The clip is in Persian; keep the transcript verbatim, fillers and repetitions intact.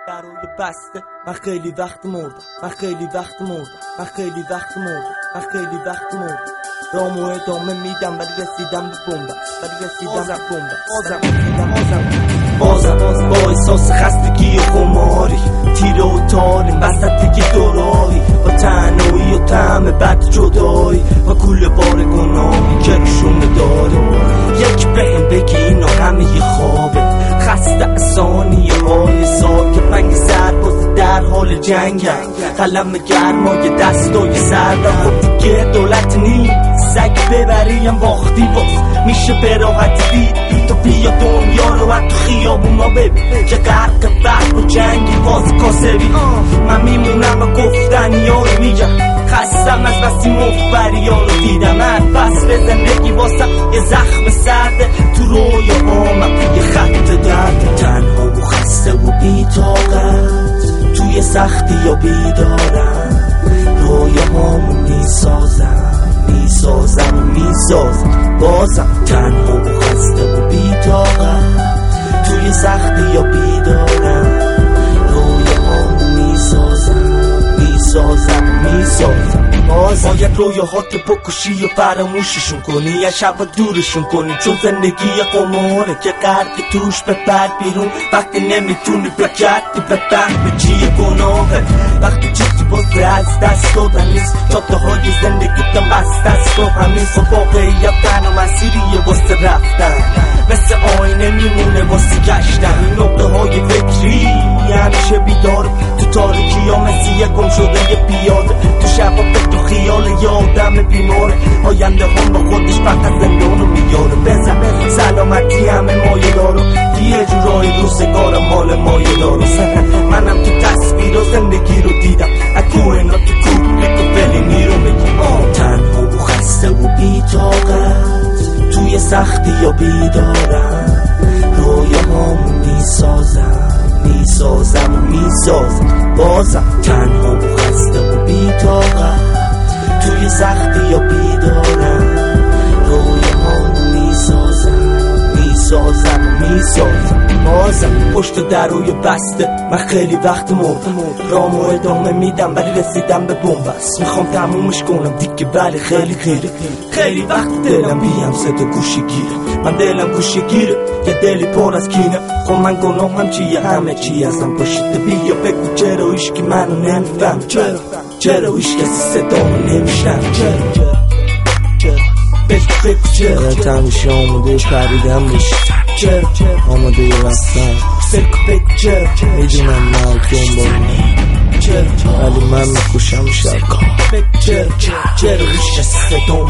روی بسته من خیلی وقت مردم من خیلی وقت مردم من خیلی وقت مردم من خیلی وقت مردم رامو ادامه میدم ولی رسیدم به بنبست ولی رسیدم به بنبست بازم بازم بازم با احساس خستگی و خماری تیره و تاریم وسط یه دورایی با تنهایی و طعم بد جدایی و کل بار گناهی که روشونه داریم یک بهم بگی اینا همه یه خوابه خسته اسانی های ساکت پنگ سرباز در حال جنگ قلم گرمای دستای سردم خب دیگه دولت نی سگ ببریم باختی باز میشه به راحت دید تو بیا دنیا رو و تو خیابونا ببین که غرق برق و جنگی باز کاسبی من میمونم و گفتنی ها رو میگم خستم از بسی مفبری ها رو دیدم هر فصل زندگی واسم یه زخم سرده تو رویا آمم یه خط درد تنها و خسته و بی‌طاقت توی سختی یا بیدارم رویا هامو میسازم میسازم و میسازم بازم تنها و خسته و بی‌طاقت توی سختی یا بیدارم رویا هامو میسازم میسازم میسازم باید رویاهات بکشی و فراموششون کنی یا شب دورشون کنی چون زندگی قماره که غرق توش بپر بیرون وقتی نمیتونی بگردی به فهم چیه گناهه وقتی چیزی بازه از دست دادن نیست جاده های زندگی تم بست است و همین خب واقعیت تن و مسیریه واسه رفتن مثل آینه میمونه واسه گشتن نقطه های فکری همیشه بیدار تو تاریکی ها مثل یه گم شده یه پیاده تو شبا تو خیال یه آدم بیماره آینده هم با خودش فقط زندان رو میاره بزن سلامتی همه مایه دارو یه جورای روزگار مال مایه دارو منم تو تصویر و زندگی رو دیدم اکو اینا تو کوبلیک و فلینی رو میگیم تنها و خسته و بی‌طاقت توی سختی یا بیدارم رویا هم میسازم میسازم و میسازم بازم تنها و خسته و بی‌طاقت توی سختی یا بیدارم رویا هم میسازم میسازم و میسازم بازم پشت در روی بسته من خیلی وقت مردم رامو ادامه میدم ولی رسیدم به بنبست میخوام تمومش کنم دیگه ولی خیلی خیلی خیلی وقت دلم بیم صدا گوشی گیره من دلم گوشی گیره یه دلی پر از کینه خب من گناهم چیه همه چی ازم پشته بیا بگو چرا ایشکی منو نمیفهم چرا چرا ایش کسی صدامو نمیشنم چرا چرا بگو چرا تمیشه آماده پریدم بشه چرا آماده یه رفتن بگو چرا میدونم مرگ دنبالم ولی من میکشم شب چرا چرا ایش کسی صدامو